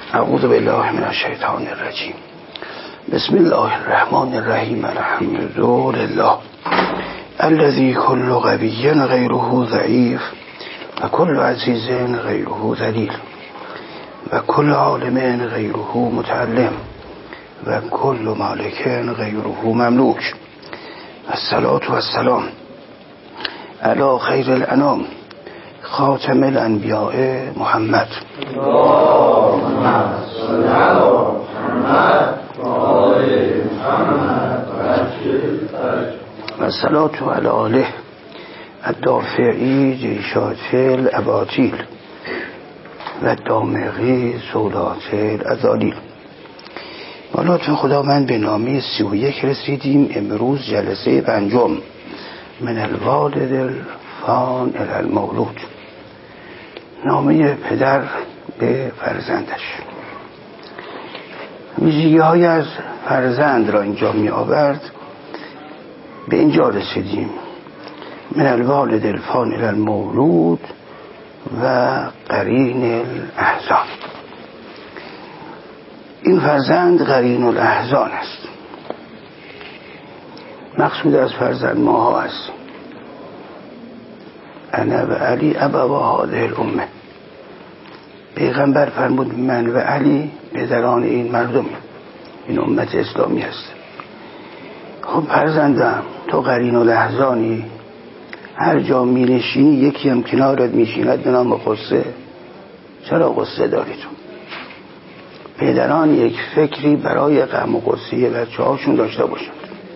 اعوذ بالله من الشیطان الرجیم. بسم الله الرحمن الرحیم. الحمد لله الذي كل قوی غیره ضعیف و کل عزیز غیره ذلیل و کل عالم غیره متعلم و کل مالک غیره مملوک. الصلاة والسلام علی خیر الانام خاتم الانبیاء محمد. اللهم صل علی محمد و آل محمد و الصلاة علی آله الدافعی جیشات الاباطیل و دامغی سولات الازالیل. با لطف خداوند به نامه 31 رسیدیم. امروز جلسه 5 من الوالد الفان الی المولود، نامه پدر به فرزندش. ویژگی های از فرزند را اینجا می آورد. به اینجا رسیدیم من الوالد الفان الی المولود و قرین الاحزان. این فرزند قرین الاحزان است. مقصود از فرزند ماها است. انا و علی ابوا هذه الامه. پیغمبر فرمود من و علی پدران این مردمی، این امت اسلامی است. خب فرزندم، تو قرین الاحزانی، هر جا می نشینی یکی هم کنارت می شیند به نام قصه. چرا قصه داری تو؟ پدران یک فکری برای غم و قصه بچه هاشون داشته باشند.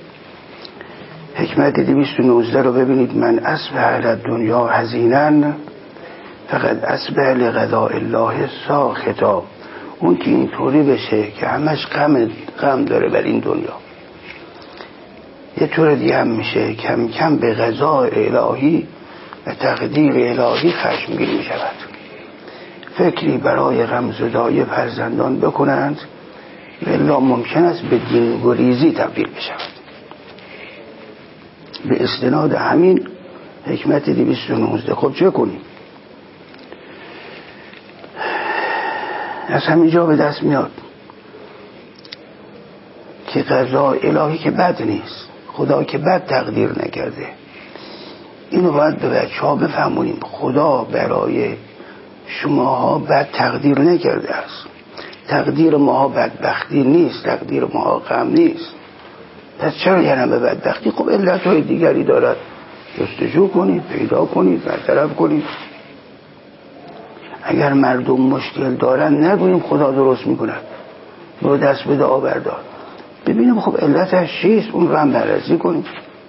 حکمت 219 رو ببینید. من اصبح علی دنیا حزینا فقد اصبح لقضاء الله ساخطا. اون که اینطوری بشه که همش غم داره بر این دنیا، یه طور دیگه هم میشه کم کم به قضاء الهی و تقدیر الهی خشمگین می شود. فکری برای غمزدایی فرزندان بکنند ولی ممکن است به دین گریزی تبدیل بشود. به استناد همین حکمت 219 خب چه کنیم؟ از همینجا به دست میاد که قضا الهی که بد نیست، خدا که بد تقدیر نکرده. اینو باید به بچه ها بفهمونیم. خدا برای شماها بد تقدیر نکرده است. تقدیر ماها بدبختی نیست، تقدیر ماها غم نیست. پس چرا یعنی به بدبختی؟ خب علتهای دیگری دارد. جستجو کنید، پیدا کنید، برطرف کنید. اگر مردم مشکل دارن نگوییم خدا درست میکند، برو دست به دعا بردار. ببینیم خب علتش چیست، اون رو هم بررسی کنیم.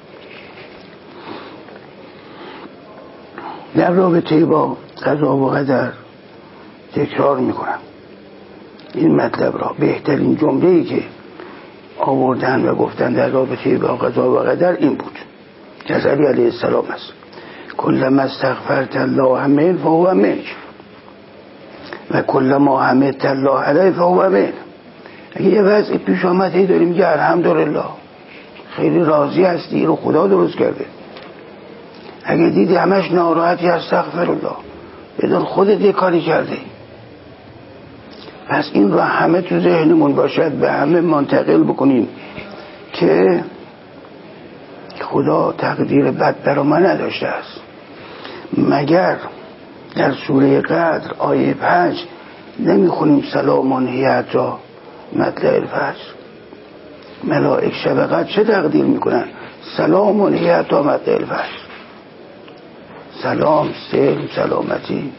در رابطه با قضا و قدر تکرار میکنم این مطلب را. بهترین جمله‌ای که آوردن و گفتن در رابطه با قضا و قدر این بود که از علی علیه السلام است: کلما استغفرت الله من فهو منک و کلما حمدت الله علیه فهو من. اگه یه وضعی پیش آمد هی داریم میگه الحمدلله، خیلی راضی هستی، رو خدا درست کرده. اگه دیدی همش ناراحتی استغفرالله، بدون خودت یه کاری کرده. پس این رو همه تو ذهنمون باشد، به همه منتقل بکنیم که خدا تقدیر بد برا من نداشته است. مگر در سوره قدر آیه 5 نمیخونیم سلام هی حتی مطلع الفجر؟ ملائک شب قدر چه تقدیر میکنن؟ سلام هی حتی مطلع الفجر. سلام، سلم، سلامتی.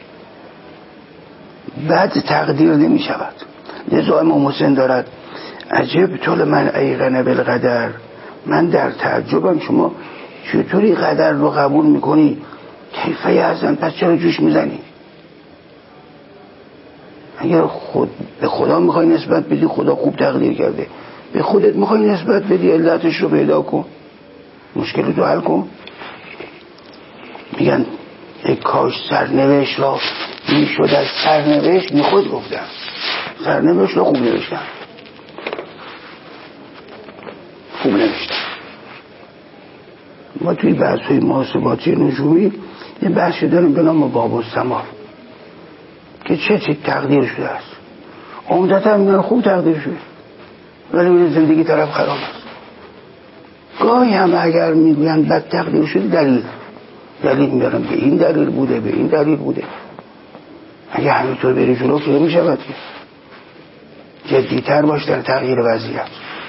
بد تقدیر نمی شود. لذا امام حسین دارد عجب طول من ایقن بالقدر. من در تعجبم شما چطوری قدر رو قبول میکنی؟ کیفه یحزن، پس چرا جوش میزنی؟ اگر به خدا میخوای نسبت بدی، خدا خوب تقدیر کرده. به خودت میخوای نسبت بدی، علتش رو پیدا کن، مشکل تو حل کن. میگن یک کاش سرنوشت را میشد از سرنوشت میخود گفتم. سرنوشت را خوب نوشتم، خوب نوشتم. ما توی بحث‌های محاسباتی نجومی یه بحثی داریم به نام باب السما که چه تقدیر شده است. عمدتا میگن خوب تقدیر شده، ولی زندگی طرف خراب است. گاهی هم اگر میگوین بد تقدیر شده دلیل میارن، به این دلیل بوده، به این دلیل بوده. اگه همینطور بری جلو که میشود که جدیتر باش در تغییر وضعیت.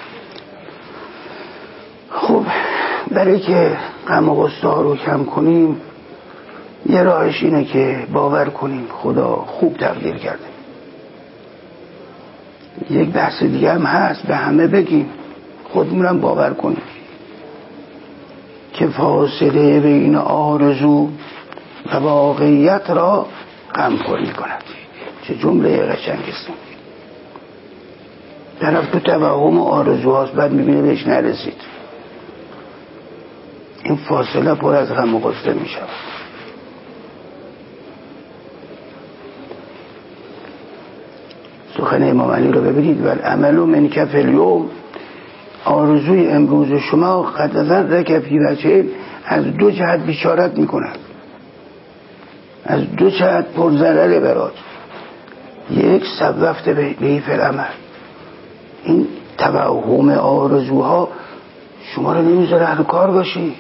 خب برای که غم و غصه ها رو کم کنیم یه راهش اینه که باور کنیم خدا خوب تقدیر کرده. یک بحث دیگه هم هست، به همه بگیم، خودمونم باور کنیم که فاصله بین آرزو و واقعیت را غم خور می‌کند. چه جمله قشنگی است. طرف تو توهم و آرزوهاست، بعد می‌بینه بهش نرسید. این فاصله پر از غم و غصه می‌شود. سخن امام علی رو ببینید: والعمل من کف الیوم، آرزوی امروز شما قد ذرک فی وجهه، از دو جهت بشارت می‌کند، از دو جهت پرضرر برات. یک، سبفت بهی فی العمل، این توهم آرزوها شما رو نمیذاره اهل کار باشی.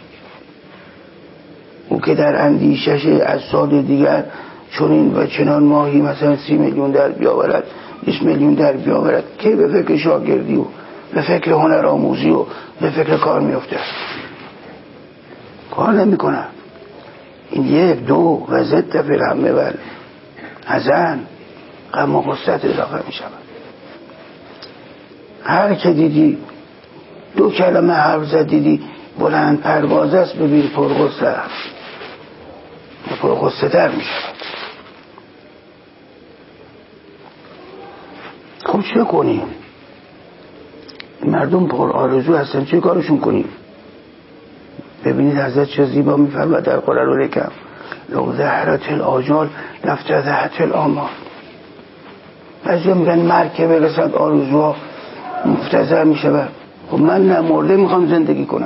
او که در اندیشش از سال دیگر چنین و چنان ماهی مثلا 30 میلیون در بیاورد، 20 میلیون در بیاورد، که به فکر شاگردی و به فکر هنر آموزی و به فکر کار میفته، کار نمی کنه. این یک. دو، و ضد فی الهم و حزن، غم و غصت اضافه می شود. هر که دیدی دو کلمه حرف زد، دیدی بلند پرواز است، ببین پرغصه است، پرغصه تر می شود. خب چه کنیم؟ مردم پر آرزو هستن، چه کارشون کنیم؟ ببینید حضرت چه زیبا می‌فرماید در قرآن الکریم: لو ظهرت الآجال لافتضحت الآمال. بعضی میگن مرگ که برسد آرزوها مفتضح میشه. خب من نمرده میخوام زندگی کنم،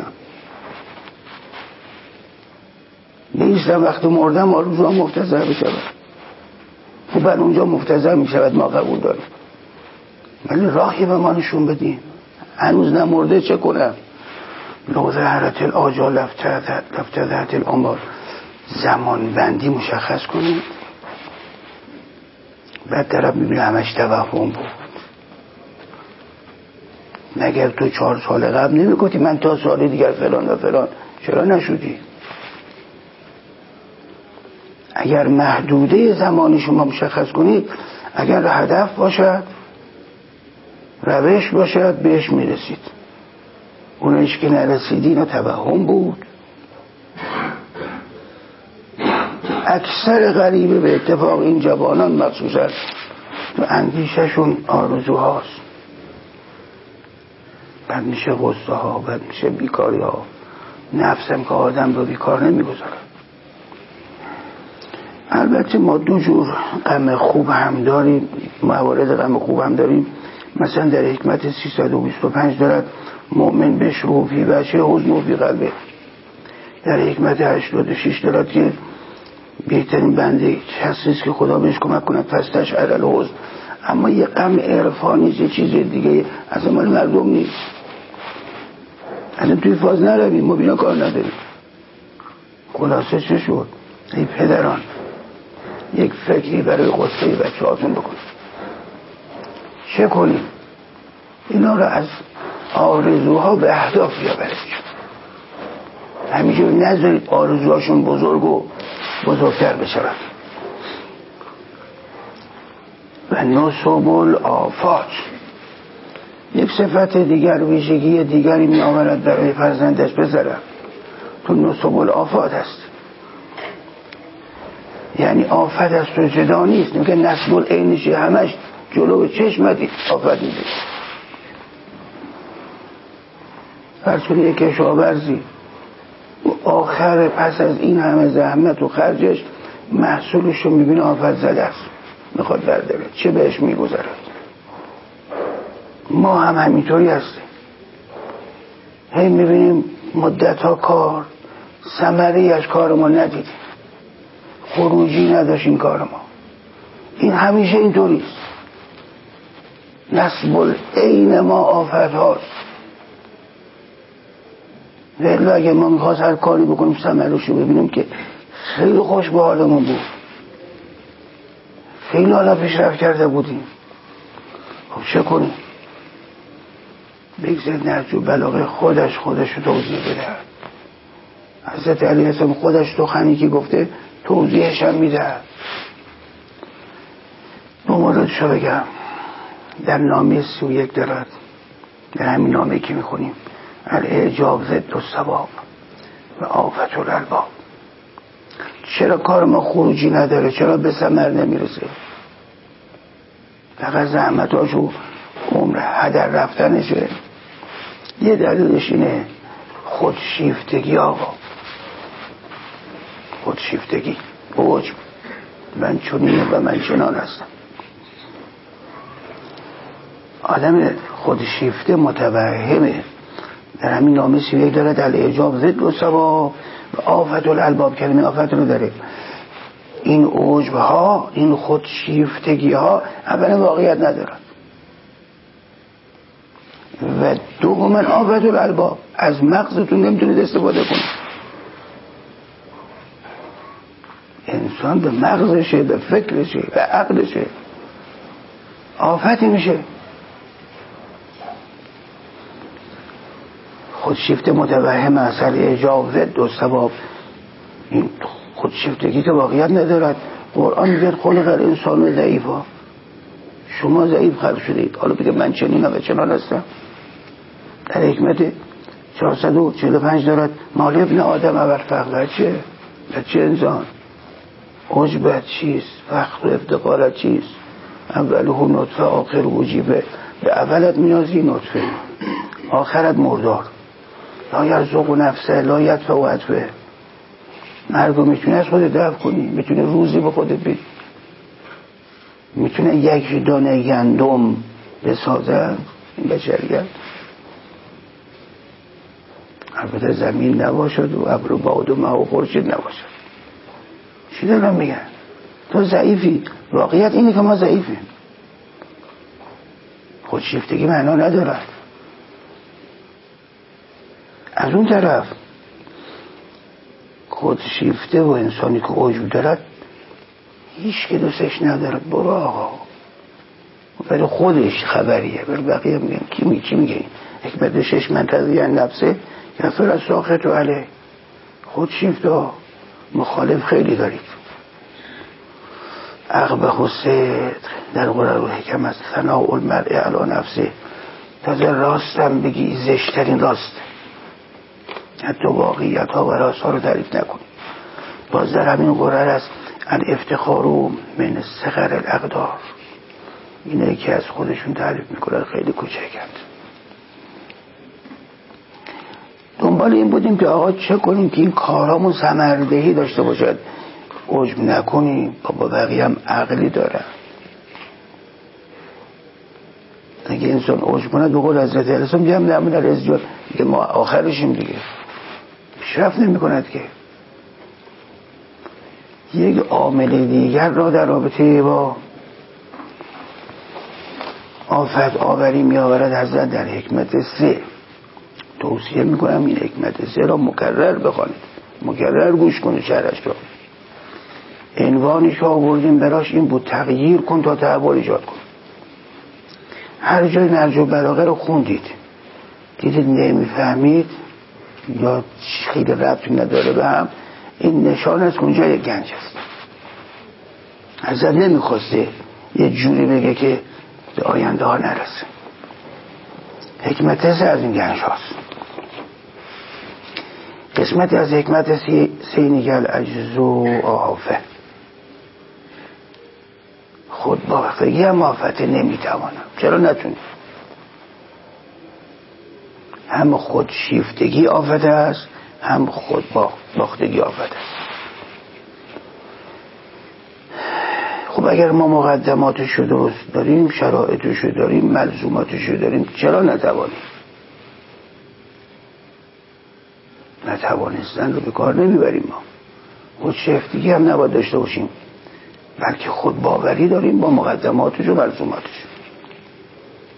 نیستم وقتی مردم آرزوها مفتضح بشه. خب بعد اونجا مفتضح میشود، ما قبول داریم، ولی راهی به ما نشون بدین. هنوز نمرده چه کنم؟ لو ظهرت الآجال لافتضحت الآمال. زمان بندی مشخص کنید. بعد طرف میبینه همش توهم بود. مگر تو 4 سال قبل نمیگفتی من تا سال دیگر فلان و فلان، چرا نشدی؟ اگر محدوده زمانی شما مشخص کنید، اگر هدف باشد، روش باشد، بهش میرسید. اونش که نرسیدی اینا توهم بود. اکثر غریبه به اتفاق این جوانان مخصوصا تو اندیششون آرزوهاست. بعد میشه غصه ها، بعد میشه بیکاری ها. نفسم که آدم رو بیکار نمیگذاره. البته ما 2 جور غم خوب هم داریم، موارد غم خوب هم داریم. مثلا در حکمت 325 دارد: مؤمن بشرو فی بچه حزن فی قلبه. در حکمت 86 دارد که بهترین بنده کسیست که خدا بهش کمک کند فاستشعر الحزن. اما یه غم عرفانی، یه چیز دیگه، از مال مردم نیست. اصلا توی فاز نرویم، ما بینا کار نداریم. خلاصه چه شد؟ ای پدران، یک فکری برای غصه بچه هاتون بکنید. چه کنیم؟ اینا رو از آرزوها به اهداف بیاورید. همینجور نذارید آرزوهاشون بزرگ و بزرگتر بشود. و نصب الآفات، یک صفت دیگر، ویژگی دیگری می آورد برای فرزندش بذارم. تو نصب الآفات هست، یعنی آفت از تو جدا نیست. میگه نصب العینشی، همش جلو چشمتی آفت میده. فرض کنی یک کشاورزی آخر پس از این همه زحمت و خرجش محصولش رو میبینه آفت زده است، میخواد برداره، چه بهش میگذارد؟ ما هم همینطوری هستیم. هی میبینیم مدت ها کار، ثمری از کار ما ندیدیم، خروجی نداشت این کار ما. این همیشه اینطوری است. نسب العین ما آفت هاست. ولی اگه ما میخواست هر کاری بکنیم ثمرشو ببینیم که خیلی خوش به حالمون بود، خیلی حالا پیشرفت کرده بودیم. خب چه کنیم؟ بگذارید نهج البلاغه خودش رو توضیح بده. حضرت علی السلام خودش سخنی که گفته توضیحش هم میده. دو موردشو بگم. در نامه 31 دارد، در همین نامه که میخونیم الاعجاب ضد الصواب و آفت الالباب. چرا کار ما خروجی نداره؟ چرا به ثمر نمیرسه؟ فقط زحمتاشو عمر هدر رفتنشه. یه دلیلش اینه خودشیفتگی. آقا خودشیفتگی، عجب، من چنینه و من چنان هستم. آدم خودشیفته متوهمه. در همین نامه 31 داره در الاعجاب ضد الصواب و آفت الالباب. کلمه آفت رو داره. این عجب ها، این خودشیفتگی ها اولا واقعیت ندارن و دوما آفت الالباب، از مغزتون نمیتونید استفاده کنید. انسان به مغزشه، به فکرشه، به عقلشه آفتی میشه. خودشیفته متوهم اصل اعجاب ضد الصواب. این خودشیفتگی که واقعیت ندارد. قرآن میگه خلق الانسان ضعیفا. شما ضعیف خلق شدید. حالا بگه من چنینم و چنان هستم. در حکمت 445 دارد مال ابن آدم اول فقر چه؟ چه انسان؟ عجبت چیست؟ فخر و افتقارت چیست؟ اوله نطفه آخر وجیبه. به اولت میازی نطفه، آخرت مردار. لا یرزق نفسه لا یدفع و عطفه. مرگو میتونه از خودت دفع کنی، میتونه روزی به خودت بدی، میتونه یک دانه گندم بسازد این بشریت. البته زمین نباشد و ابر و باد و مه و خورشید نباشد. چی دارم میگن؟ تو ضعیفی. واقعیت اینه که ما ضعیفیم. خودشیفتگی معنا ندارد. از اون طرف خودشیفته و انسانی که عجب دارد هیچ که دوستش ندارد. برو آقا، برای خودش خبریه، برای بقیه میگن کی میگه حکمت 6 منتظی نفسه یفر از ساخت و علیه. خودشیفته مخالف خیلی دارید. اقبح و صدق در قرآن و حکم از ثناء المرء علی نفسه. تازه راستم بگی زشترین راست، حتی واقعیت ها و راست ها رو تعریف نکنی. باز در همین قرآن است الافتخار من صغر الاقدار. اینه که از خودشون تعریف میکنن خیلی کوچکند. دنبال این بودیم که آقا چه کنیم که این کارامون ثمردهی داشته باشد. عجب نکنیم. بابا بقیه هم عقلی دارن. اگه انسان عجب کنه به قول حضرت علی السلام میگم نمون در ازجاد دیگه ما آخرشیم دیگه، پیشرفت نمی کند که. یک عامل دیگر را در رابطه با آفت آوری می آورد حضرت در حکمت 3. توصیه می کنم این حکمت 3 را مکرر بخوانید، مکرر گوش کنید شرحش را. عنوانش را آوردیم براش این بود تغییر کن تا تحول ایجاد کن. هر جای نهج البلاغه رو خوندید دیدید نمیفهمید یا خیلی ربطی نداره به هم، این نشان است اونجا یک گنج است. حضرت نمیخواسته یه جوری بگه که به آینده ها نرسه. حکمت 3 از این گنج هاست. قسمت از حکمت 3 نیگل اجزو آفه. خود باختگی هم آفته نمیتوانم. چرا نتونی؟ هم خود شیفتگی آفت است، هم خود باختگی آفت است. خب اگر ما مقدماتشو درست داریم، شرایطشو داریم، ملزوماتشو داریم، چرا نتوانیم؟ نتوانستن رو به کار نمیبریم. ما خود شیفتگی هم نباید داشته باشیم، بلکه خود باوری داریم با مقدماتش و ملزوماتش.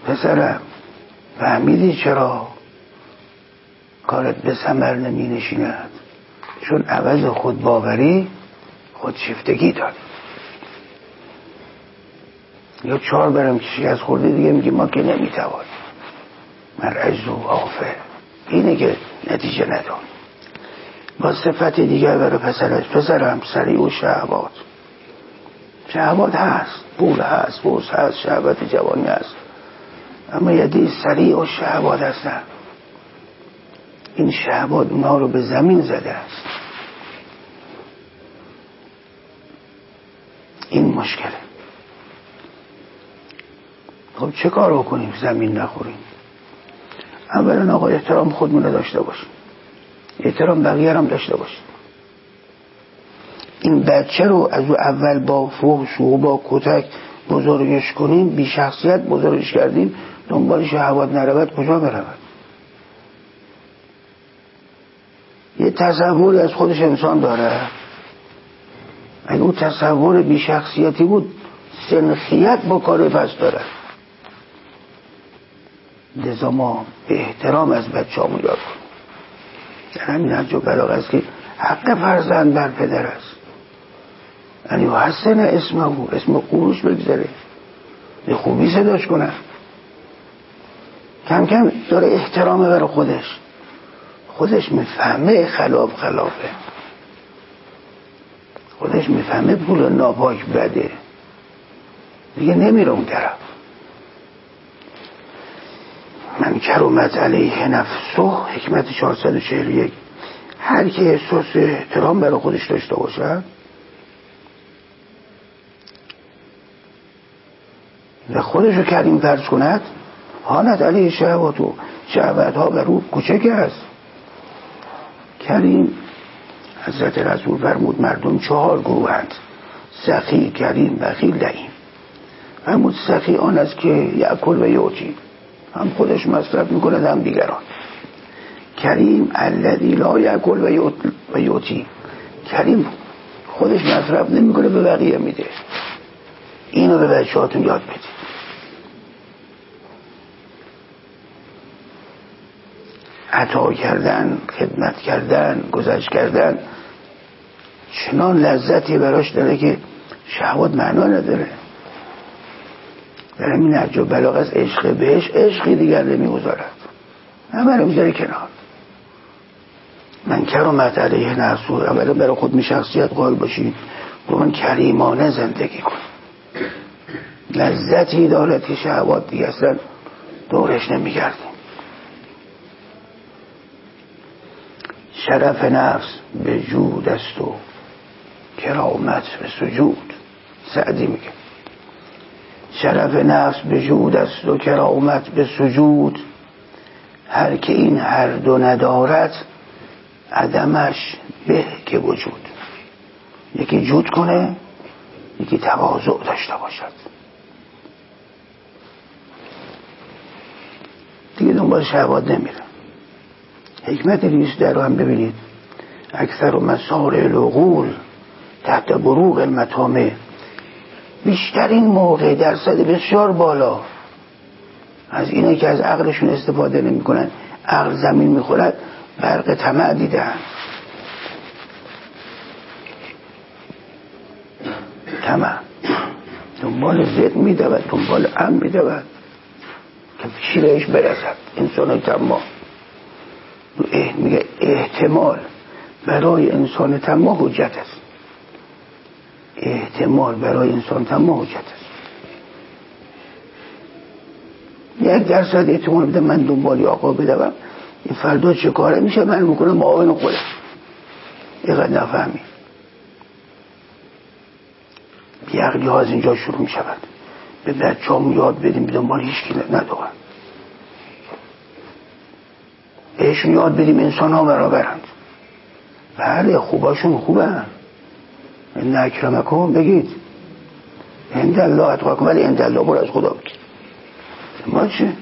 پسرم فهمیدی چرا کارت به ثمر نمی نشیند؟ چون عوض خود باوری خود شفتگی داری. یا 4 برم که شکست خورده دیگه میگی ما که نمیتوانیم، من عجز و غافل. اینه که نتیجه نداریم. با صفت دیگر برای پسرش، پسرم سریع و شهوات هست، پول هست، بوز هست، شهوت جوانی هست، اما یدی سریع و شهوات هستن. این شهوات اونها رو به زمین زده است. این مشکله. خب چه کار رو کنیم زمین نخوریم؟ اولا آقا احترام خودمون رو داشته باشیم، احترام بقیه هم داشته باشیم. این بچه رو از اول با فحش و با کتک بزرگش کنیم، بی شخصیت بزرگش کردیم، دنبال شهوات نرود کجا برود؟ یه تصوری از خودش انسان داره. اگه اون تصور بی شخصیتی بود سنخیت با کار پس داره. لذا ما به احترام از بچه همون یاد کنیم. در همین نهج البلاغه است که حق فرزند بر پدر است. یعنی حسن اسم قروش بگذاره، به خوبی صداش کنه. کم کم داره احترامه برای خودش میفهمه خلافه، خودش میفهمه پول ناپاک بده، دیگه نمیره اون طرف. من کرمت علیه نفسه، حکمت 441. هر کی احساس احترام برای خودش داشته باشه و خودش رو کریم فرض کند، هانت علیه شهواتو، شهوتها بر او کوچک است. کریم، حضرت رسول فرمود مردم 4 گروهند: سخی، کریم، بخیل، لئیم. فرمود سخی آن است که یأکل و یعطی، هم خودش مصرف میکنه هم دیگران. کریم الذی لا یأکل و یعطی، کریم خودش مصرف نمیکنه به بقیه میده. اینو به بچه‌هاتون یاد بدید. عطا کردن، خدمت کردن، گذشت کردن چنان لذتی براش داره که شهوات معنا نداره. در همین نهج البلاغه از عشق بهش عشقی دیگر نمیگذارد، همه رو میذاره کنار. من کرمت علیه نفسه، اولا برای خود شخصیت قائل باشید، من کریمانه زندگی کن. لذتی دارد که شهوات دیگه اصلا دورش نمیگردیم. شرف نفس به جود است و کرامت به سجود. سعدی میگه شرف نفس به جود است و کرامت به سجود، هر که این هر دو ندارد عدمش به که وجود. یکی جود کنه، یکی تواضع داشته باشد. دیگه دنبال شهوات نمیره. حکمت 18 رو هم ببینید: اکثر مسارع العقول تحت بروق المطامع. بیشترین موقع درصد بسیار بالا از اینه که از عقلشون استفاده نمی کنن، عقل زمین میخورد، برق طمع دیدن. طمع دنبال ذات میدود، دنبال امن میدود که چیرش برسد. انسان طماع میگه احتمال برای انسان طماع حجت است. احتمال برای انسان طماع حجت است. 1% احتمال بده من دنبالی آقا بدوم، این فردا چه کاره میشه من میکنم معاون خودم. اینقدر نفهمی بیعقلی ها از اینجا شروع میشود. به بچه هم یاد بدیم دنبال هیچکی ندارن، بهشون یاد بدیم انسان ها برابرند. بله خوباشون خوبن، ان اکرمکم بگید عند الله اتقاکم، ولی عند الله برو از خدا بگید. ما چه؟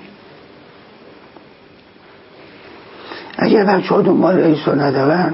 اگر بچه ها دنبال عیسی ندارن،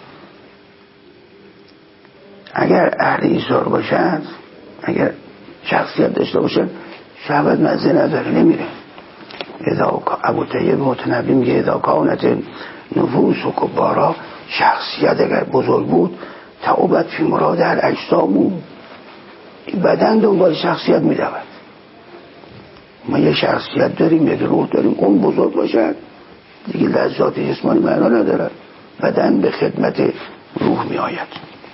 اگر اهل ایثار باشند، اگر شخصیت داشته باشند، شهوت مزه نداره، نمیره. ابو طیب متنبی میگه اذا کانت نفوس و کبارا، شخصیت اگر بزرگ بود تعوبت فی مراد هر اجسامو، این بدن دنبال شخصیت میدود. ما یه شخصیت داریم، یک روح داریم، اون بزرگ باشد دیگه لذات جسمانی معنا ندارد، بدن به خدمت روح می آید.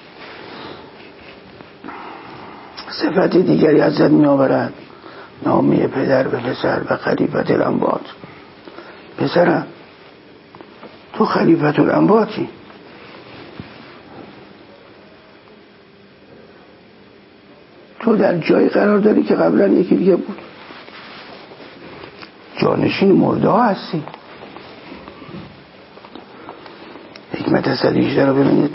صفت دیگری ازت می آورد، نامی پدر به پسر و خلیفت الانبات. پسرم تو خلیفت الانباتی، تو در جایی قرار داری که قبلا یکی دیگه بود، جانشین مرده ها هستی. حکمت 118 رو ببینید.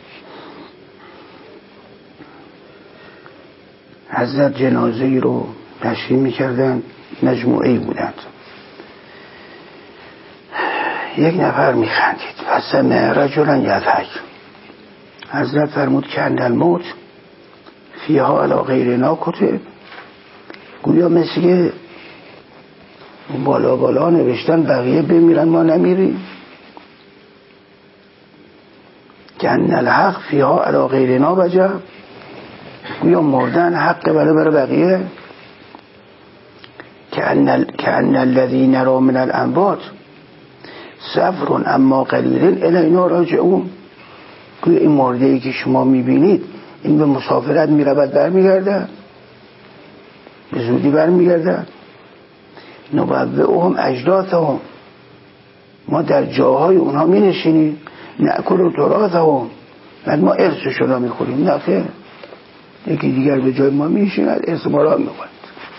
حضرت جنازه ای رو تشریح می‌کردند، مجموعه‌ای بودند. یک نفر می‌خندید، فسمع رجلا یضحک. حضرت فرمود که ان الموت فیها علی غیرنا کتب، گویا مثل که بالا نوشتن بقیه بمیرن ما نمیریم. که ان الحق فیها علی غیرنا وجب، گویا مردن حق برای بقیه. که ان الذی نری من الانبات صفر اما قلیل الینا راجعون، گویا این مرده‌ای که شما میبینید این به مسافرت میرود برمیگرده، به زودی برمیگرده. نبوئهم اجداثهم، ما در جاهای اونها می نشینیم. نأکل تراثهم، بعد ما ارثشون را میخوریم. نه خیر، یکی دیگر به جای ما می نشیند، ارث ما را میخورد.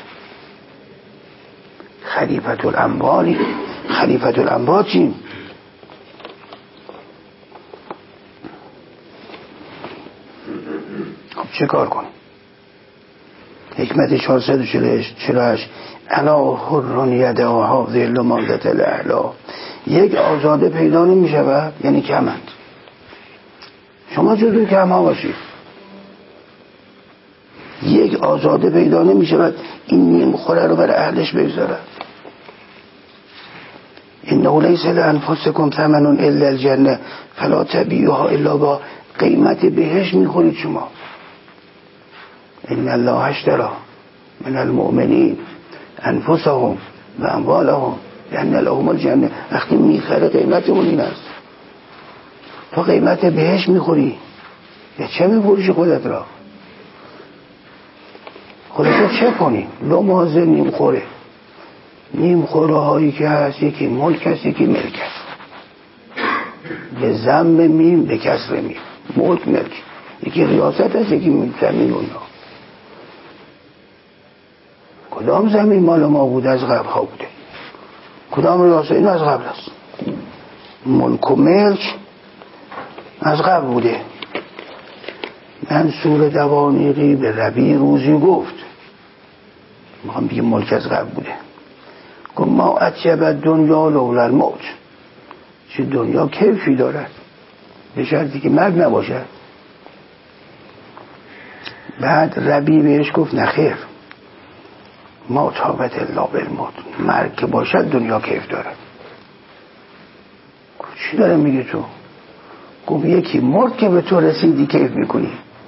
خلیفت الانباتی. خلیفت الانباتیم. خب چه کار کنیم؟ حکمت 448 الا حر یدها ذل مادت الاعلا، یک آزاده پیدا نمی شود یعنی کمند. شما جزو کم ها باشید. یک آزاده پیدا نمی شود این نیم خوره رو بر اهلش بگذارد. انه لیس لانفسکم ثمن الا الجنه فلا تبیعوها الا با قیمت بهش میخورید شما. ان الله اشتری من المؤمنین انفسهم و اموالهم یعنی لهم الجنه. وقتی میخره قیمت اون این است، تو قیمت بهش میخوری. یا چه میفروشی خودت را؟ خودت چه کنی؟ لمازه نیم خوره. نیم خوره هایی که هست، یکی ملک هست یکی ملک هست. به ضم میم به کسر میم، ملک ملک. یکی ریاست هست یکی زمین اونها. کدام زمین مال ما بوده؟ از قبل ها بوده. کدام ریاست؟ این از قبل است. ملک و ملک از قبل بوده. منصور دوانیقی به ربیع روزی گفت، میخوام بگیم ملک از قبل بوده، گفت ما عجب دنیا لولا الموت، چه دنیا کیفی دارد به شرطی که مرگ نباشد. بعد ربیع بهش گفت نخیر، ما تابت الا بالموت، مرگ که باشد دنیا کیف دارد. گفت چی داره میگه تو؟ گفت یکی مرد که به تو رسیدی کیف میکنی،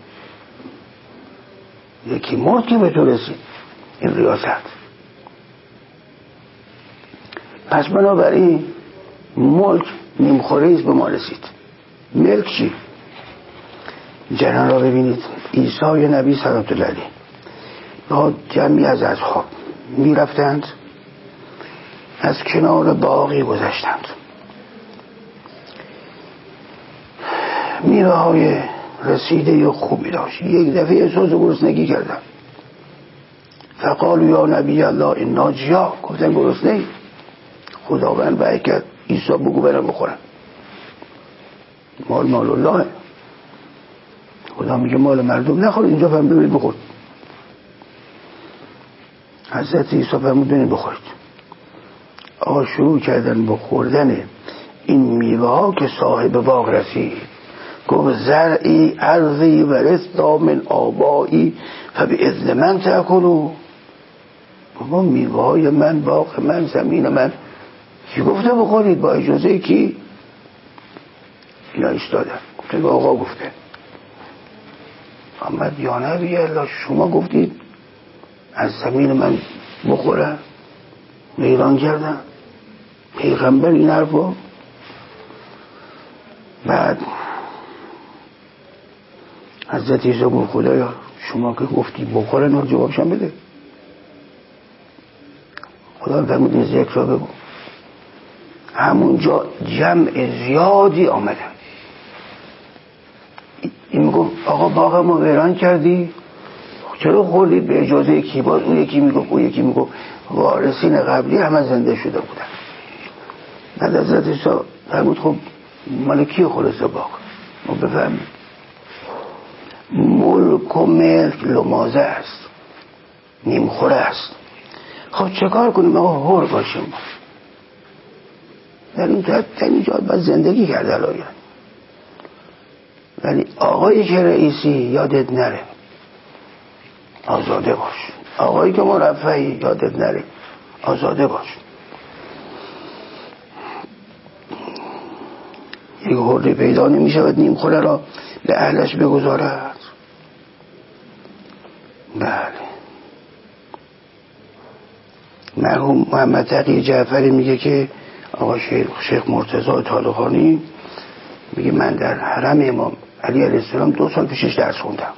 یکی مرد که به تو رسید. این ریاست. پس بنابراین ملک نیمخوریست به ما رسید. ملک چی؟ جنان را ببینید. عیسی نبی صلوات الله علیه با جمعی از اصحاب می رفتند، از کنار باغی گذشتند. میوه های رسیده خوبی داشت. یک دفعه احساس گرسنگی کردن. فقالوا یا نبی الله انا جیا، گفتن گرسنه. خداوند وحی کرد عیسی بگو برم بخورم. مال الله، خدا میگه مال مردم نخور، اینجا فرمود برید بخور. حضرت عیسی فرمود برید بخورید. آقا شروع کردن بخوردن این میوه ها که صاحب باغ رسید. گفت زرعی ارضی و رثا من آبایی فباذن من تأکلوا. بابا میوه های من، باغ من، زمین من، کی گفته بخورید؟ با اجازه کی؟ اینا ایستادن. گفته آقا گفته. آمد یا نبی الله شما گفتید از زمین من بخورن؟ میران کردن پیغمبر این حرفا؟ بعد حضرت عیسی گفت خدایا شما که گفتی بخورن و جوابشان بده. خدا فرمود این ذکر را بگو. همونجا جمع زیادی آمدن. این میگفت آقا باغ ما ویران کردی؟ چرا خوردید؟ به اجازه کی؟ باز اون یکی میگفت، اون یکی میگفت. وارثین قبلی همه زنده شده بودن. بعد حضرت عیسی فرمود خب مال کی خلاصه باغ؟ ما بفهمیم. ملک و ملک لمازه است، نیم خوره است. خب چه کار کنیم؟ آقا هر باشیم. در اینجا باید زندگی کرده الان. ولی آقایی که رئیسی یادت نره آزاده باش. آقایی که مرفعی یادت نره آزاده باش. یک حرده پیدا نمی شود نیم خوره را به اهلش بگذارد. بله. مرحوم محمد تقی جعفری میگه که آقا شیخ مرتضی طالقانی میگه من در حرم امام علی علیه السلام 2 سال پیشش درس خوندم.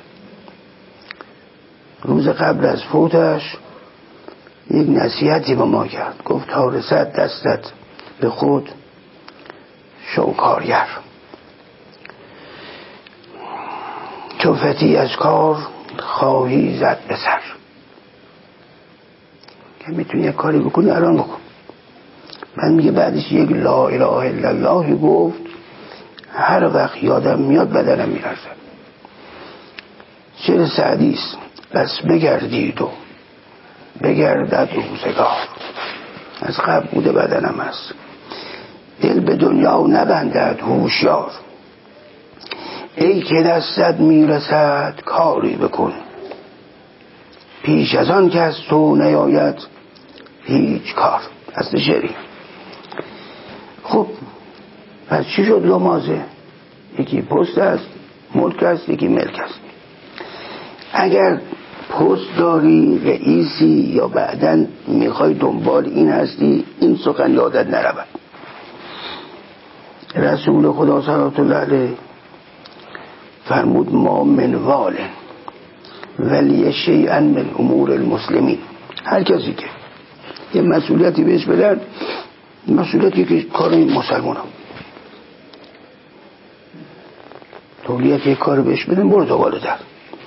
روز قبل از فوتش یک نصیحتی به ما کرد. گفت تا رسد دستت به خود شو کارگر، چو فتی از کار خواهی زد به سر. که میتونی یک کاری بکنی الان بکن. من میگه بعدش یک لا اله الا الله گفت هر وقت یادم میاد بدنم میلرزد. شعر سعدی است. بس بگردید و بگردد روزگار، از قبل بوده بدنم است. دل به دنیا نبندد هوشیار، ای که دستت میرسد کاری بکن، پیش از آن که از تو نیاید هیچ کار. اصل شعری. خب پس چی شد لمازه؟ یکی پست است، ملک است، یکی ملک است. اگر پست داری، رئیسی یا بعدن میخوای دنبال این هستی، این سخن یادت نرود. رسول خدا صلی الله علیه فرمود ما من وال ولی شیئا من امور المسلمین. هر کسی که یه مسئولیتی بهش بدن، مسئولیتی که کار مسلمان هم تولیت یک کار بهش بدن، برو دوباره در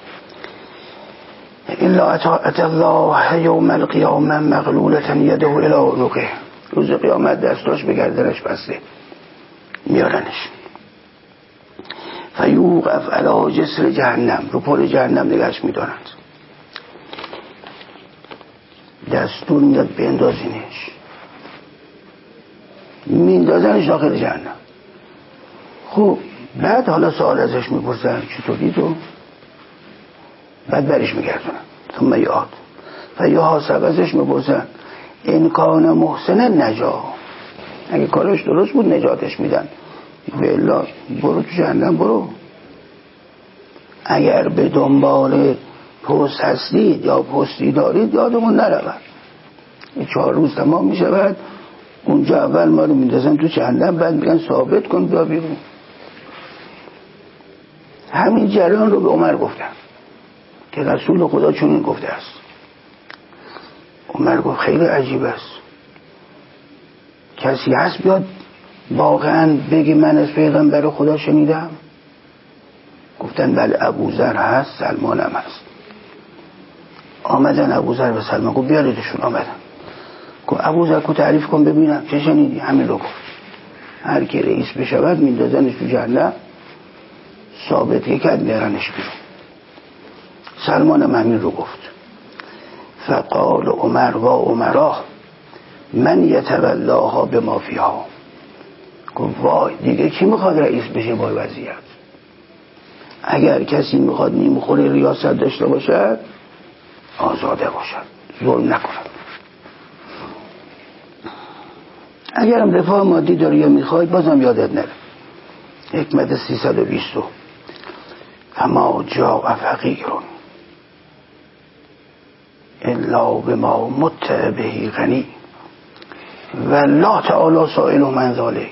الا اطاعت الله یوم القیامه مغلولة یده الی عنقه. روز قیامت دستاش به گردنش بسته میارنش. فیوقف علی جسر جهنم، رو پل جهنم نگهش میدارند. دستور میاد بیندازینش، میندازنش داخل جهنم. خب بعد حالا سوال ازش میپرسن چطوری تو؟ بعد برش میگردونن. ثم یاد فیحاسب، ازش میپرسن ان کان محسنا نجا، اگه کارش درست بود نجاتش میدن، والا برو تو جهنم برو. اگر به دنبال پست هستید یا پستی دارید یادمون نرود. 4 روز تمام میشود، اونجا اول ما رو میندازن تو جهنم، بعد میگن ثابت کن بیا بیرون. همین جریان رو به عمر گفتن که رسول خدا چون گفته است. عمر گفت خیلی عجیب است، کسی هست بیاد واقعا بگی من از پیغمبر خدا شنیدم؟ گفتن بله ابوذر هست، سلمان هم هست. آمدن ابوذر و سلمان، گفت بیاریدشون. آمدن گفت ابوذر کو تعریف کن ببینم چه شنیدی؟ همین رو گفت. هر کی رئیس بشود میندازنش تو جهنم، ثابت کرد میارنش بیرون. سلمان هم همین رو گفت. فقال عمر و عمرا من یتولاها بما فیها. گفت وای دیگه کی میخواد رئیس بشه با وضعیت؟ اگر کسی میخواد نیم خوره ریاست داشته باشد آزاده باشد، ظلم نکند. اگرم رفاه مادی داری یا میخوای بازم یادت نره. حکمت 320 فما جاء فقیر الا بما متع به غنی و لا تعالی سائل من ذالک.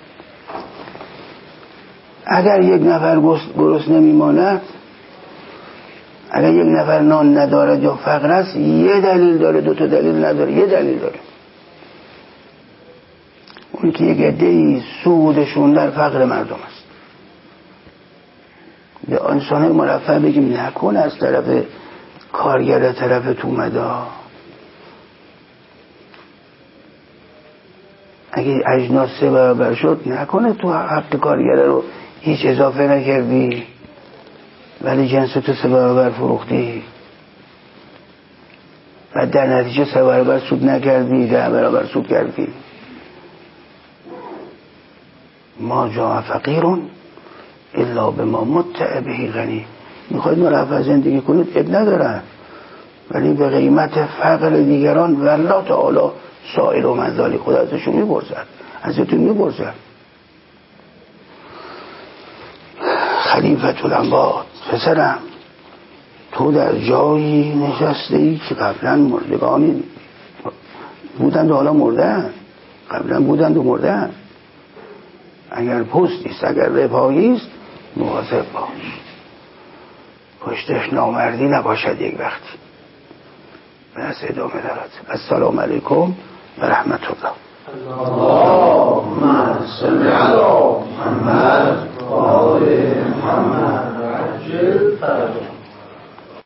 اگر یک نفر گرسنه نمیماند، اگر یک نفر نان ندارد یا فقر است، یه دلیل داره، دو تا دلیل نداره، یه دلیل داره. اون که یک عده‌ای سودشون در فقر مردم است. به انسان مرفه بگیم نکن از طرف کارگر طرف تو مدا. اگه اجناس 3 برابر شد نکنه تو حق کارگر رو هیچ اضافه نکردی ولی جنس تو 3 برابر فروختی، و در نتیجه 3 برابر سود نکردی، 10 برابر سود کردی. ما جاء فقیر الا بما متع به غنی. میخواید مرفه زندگی کنید اب نداره، ولی به قیمت فقر دیگران والله تعالی سائل و من ذالک. خدا ازشون میپرسد، ازتون میپرسد. خلیفة الانبات، پسرم تو در جایی نشسته ای که قبلا مردگانی بودند و حالا مردن، قبلا بودند و مردن. اگر پستیست، اگر رفاهیست، مواظب باش پشتش نامردی نباشد یک وقتی. بس ادامه دارد. السلام علیکم و رحمت الله. اللهم صل علی محمد و آل محمد و عجل فرجهم.